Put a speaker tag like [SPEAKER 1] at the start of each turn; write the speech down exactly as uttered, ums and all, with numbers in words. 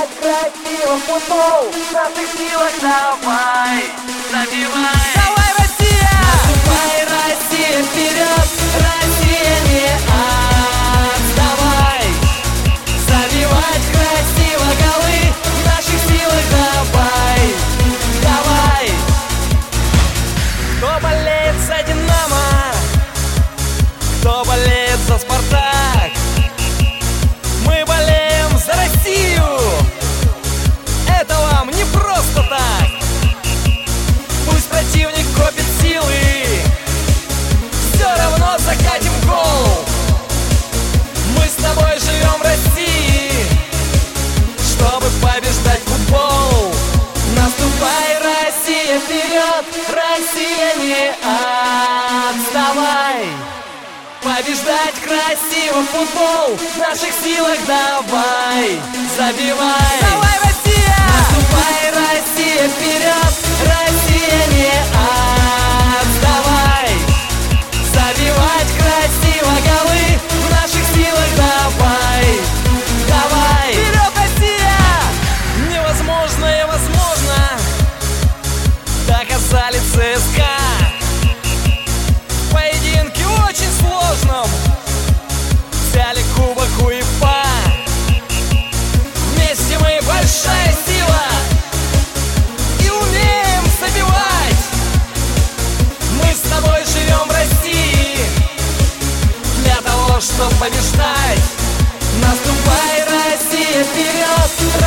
[SPEAKER 1] забивать красиво футбол. В наших силах давай, забивай.
[SPEAKER 2] Давай, Россия!
[SPEAKER 1] Наступай, Россия, вперед! Россия, не отставай! Забивать красиво голы, в наших силах давай, давай!
[SPEAKER 2] Кто болеет за Динамо? Кто болеет за Спартак? Мы болеем за Россию! Это вам не просто так! Пусть противник копит силы, все равно закатим гол. Мы с тобой живем в России, чтобы побеждать футбол.
[SPEAKER 1] Наступай, Россия, вперед! Россия, не отставай! Побеждать красиво футбол, в наших силах давай, забивай!
[SPEAKER 2] Давай, Россия!
[SPEAKER 1] Наступай, Россия, вперед! Россия, не отставай! Забивать красиво голы, в наших силах давай, давай!
[SPEAKER 2] Вперед, Россия! Невозможное возможно, доказали ЦСКА. В поединке очень сложном взяли кубок УЕФА. Вместе мы большая сила и умеем забивать. Мы с тобой живем в России для того, чтобы побеждать.
[SPEAKER 1] Наступай, Россия, вперед!